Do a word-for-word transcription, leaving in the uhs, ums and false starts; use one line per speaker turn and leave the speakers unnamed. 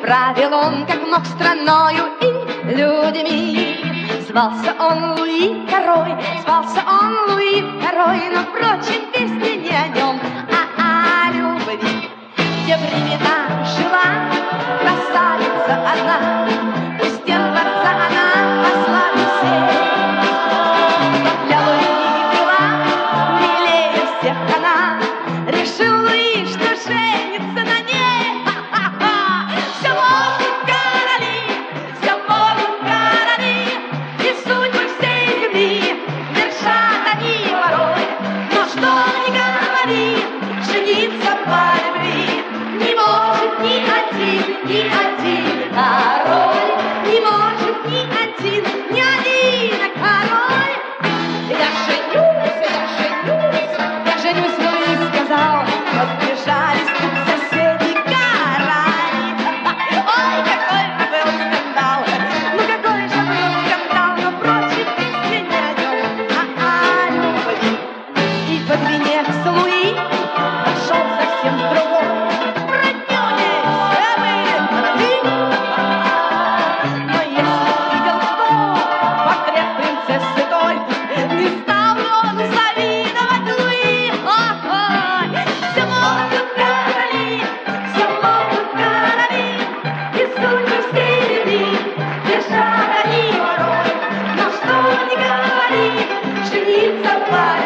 правил он, как мог, страною и людьми. Звался он Луи Второй, звался он Луи Второй, но, впрочем, песня не о нем, а о любви. В те времена жила красавица одна, у стен дворца она посла весей. Для Луи была милее всех она, решил Луи, что женится на ней. Ха-ха-ха! Все могут короли, все могут короли, и судьбы всей земли вершат они порой. Но что ни говори, жениться по любви не может ни один, ни один король, не может ни один, ни один король. Я женюсь, я женюсь, я женюсь, Луи сказал, разбежались тут соседи горали. Ой, какой же был скандал, ну какой же был скандал, но, впрочем, песня не о нем, а о любви. И под венец Луи пошел совсем другой, роднёней все были короли. Но если видел кто портрет принцессы той, не стал он завидовать Луи. Ой, все могут короли, все могут короли, и судьбы всей земли решат они порой. Но что ни говори, жениться по